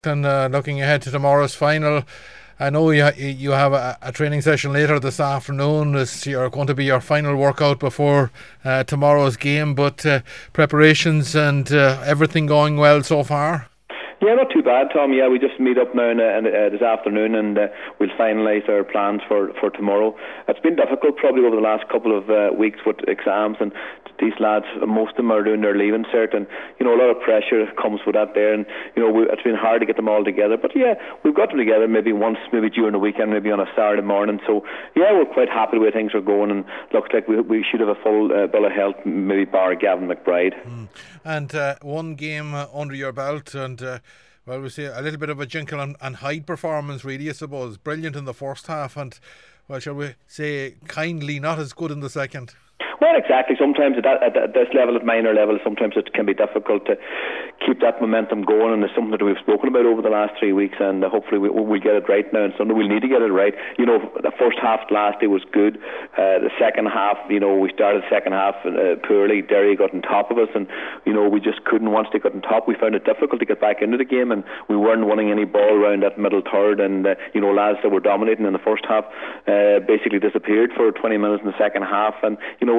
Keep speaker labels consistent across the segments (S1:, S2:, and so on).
S1: And looking ahead to tomorrow's final, I know you have a training session later this afternoon. It's going to be your final workout before tomorrow's game, but preparations and everything going well so far?
S2: Yeah, not too bad, Tom. Yeah, we just meet up now this afternoon, and we'll finalise our plans for tomorrow. It's been difficult probably over the last couple of weeks with exams, and these lads, most of them are doing their leaving cert, and a lot of pressure comes with that there, and it's been hard to get them all together. But yeah, we've got them together maybe once, maybe during the weekend, maybe on a Saturday morning. So yeah, we're quite happy the way things are going, and looks like we should have a full bill of health, maybe bar Gavin McBride.
S1: And one game under your belt, and well, we see a little bit of a Jekyll and Hyde performance, really, I suppose. Brilliant in the first half, and, well, shall we say, kindly not as good in the second.
S2: Well, exactly. Sometimes at this level, at minor level, sometimes it can be difficult to keep that momentum going, and it's something that we've spoken about over the last 3 weeks, and hopefully we'll get it right now, and Sunday we'll need to get it right. The first half last day was good. The second half, we started the second half poorly. Derry got on top of us, and we just couldn't. Once they got on top, we found it difficult to get back into the game, and we weren't winning any ball around that middle third, and lads that were dominating in the first half basically disappeared for 20 minutes in the second half, and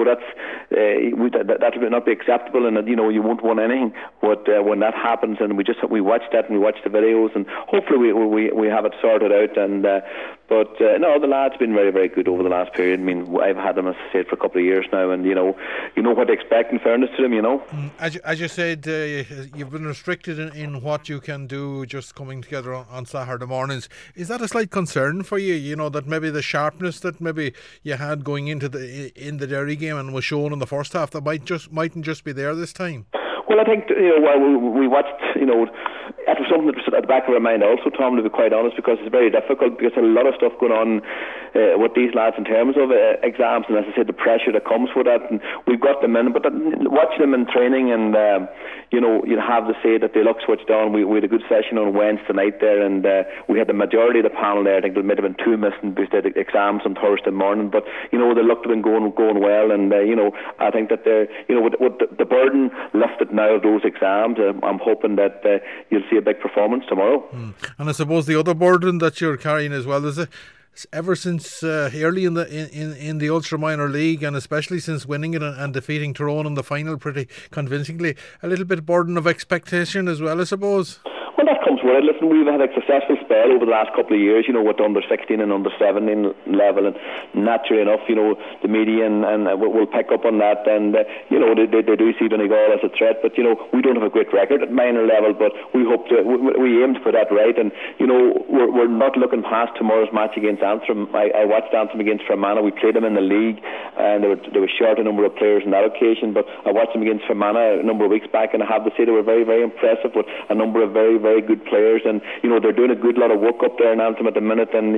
S2: that would not be acceptable, and you won't win anything. But when that happens, and we watched that, and we watched the videos, and hopefully we have it sorted out. And no, the lads have been very, very good over the last period. I mean, I've had them, as I said, for a couple of years now, and you know what to expect. In fairness to them,
S1: As you said, you've been restricted in what you can do just coming together on Saturday mornings. Is that a slight concern for you? That maybe the sharpness that maybe you had going into the Derry game and was shown in the first half that mightn't just be there this time.
S2: Well, I think we watched. It was something that was at the back of our mind also, Tom, to be quite honest, because it's very difficult, because there's a lot of stuff going on with these lads in terms of exams, and as I said, the pressure that comes with that, and we've got them in, but watching them in training, and you'd have to say that they look switched on. We had a good session on Wednesday night there, and we had the majority of the panel there. I think there might have been two missing because they had exams on Thursday morning, but they looked to have been going well, and I think that they're with the burden lifted now of those exams, I'm hoping that you'll see a big performance tomorrow.
S1: And I suppose the other burden that you're carrying as well is ever since early in the Ulster Minor League, and especially since winning it and defeating Tyrone in the final pretty convincingly, a little bit burden of expectation as well, I suppose.
S2: Well, that comes with it. Listen, we've had a successful spell over the last couple of years, with under 16 and under 17 level, and naturally enough, the media and will pick up on that, and they do see Donegal as a threat, but we don't have a great record at minor level, but we hope we aim to put that right, and we're not looking past tomorrow's match against Antrim. I watched Antrim against Fermanagh. We played them in the league, and they were short a number of players on that occasion, but I watched them against Fermanagh a number of weeks back, and I have to say they were very, very impressive with a number of very, very good players, and they're doing a good lot of work up there in Antrim at the minute, and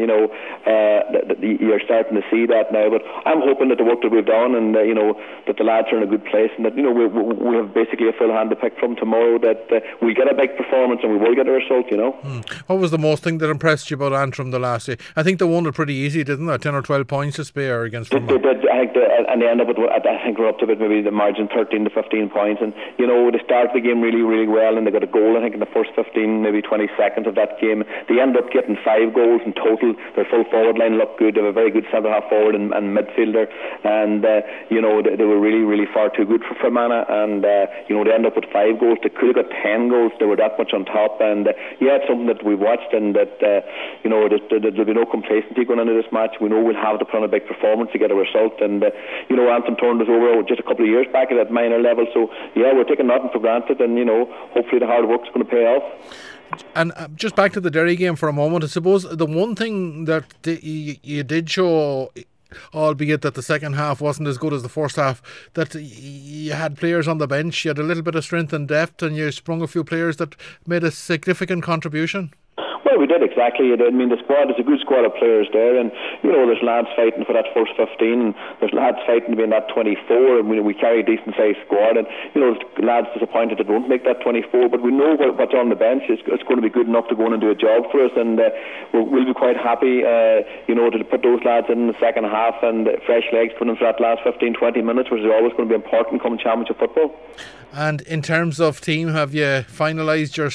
S2: you're starting to see that now. But I'm hoping that the work that we've done, and that the lads are in a good place, and that we have basically a full hand to pick from tomorrow, that we get a big performance and we will get a result.
S1: What was the most thing that impressed you about Antrim the last day? I think they won it pretty easy, didn't they? 10 or 12 points to spare against Fermanagh.
S2: They did. I think and they end up with, I think we're up to maybe the margin 13 to 15 points, and they started the game really, really well, and they got a goal I think in the first 15 maybe 20 seconds of that game. They ended up getting 5 goals in total. Their full forward line looked good. They have a very good centre half forward and midfielder, and they were really, really far too good for Fermanagh, and they ended up with 5 goals. They could have got 10 goals. They were that much on top, and it's something that we've watched, and that there'll be no complacency going into this match. We know we'll have to put on a big performance to get a result, and Antrim turned us over just a couple of years back at that minor level, so we're taking nothing for granted, and hopefully the hard work's going to pay off.
S1: And just back to the Derry game for a moment, I suppose the one thing that you did show, albeit that the second half wasn't as good as the first half, that you had players on the bench, you had a little bit of strength and depth, and you sprung a few players that made a significant contribution.
S2: Well, we did, exactly. I mean, the squad is a good squad of players there, and there's lads fighting for that first 15, and there's lads fighting to be in that 24, and we carry a decent sized squad, and there's lads disappointed that won't make that 24, but we know what's on the bench is going to be good enough to go in and do a job for us, and we'll be quite happy to put those lads in the second half, and fresh legs put in for that last 15-20 minutes, which is always going to be important come championship football.
S1: And in terms of team, have you finalised your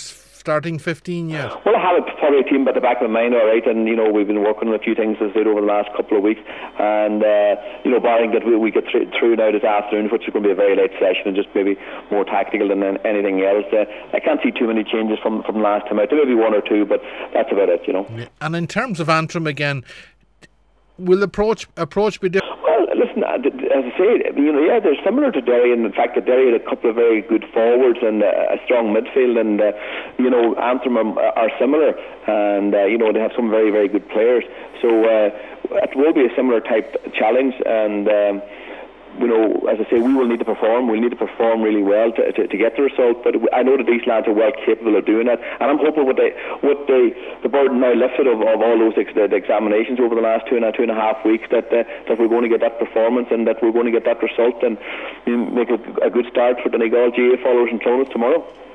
S1: starting 15 yet?
S2: Well, I have probably a team at the back of my mind, all right, and we've been working on a few things as I said over the last couple of weeks, and barring that we get through now this afternoon, which is going to be a very late session and just maybe more tactical than anything else. I can't see too many changes from last time out. There may be one or two, but that's about it.
S1: Yeah. And in terms of Antrim again, will the approach be different?
S2: Well, listen, as I say, they're similar to Derry in the fact that Derry had a couple of very good forwards and a strong midfield, and Antrim are similar, and they have some very, very good players. So it will be a similar type challenge, and as I say, we will need to perform. We'll need to perform really well to get the result. But I know that these lads are well capable of doing that, and I'm hoping with the burden now lifted of all those the examinations over the last two and a half weeks that we're going to get that performance and that we're going to get that result and make a good start for the Donegal GAA followers in Clonus tomorrow.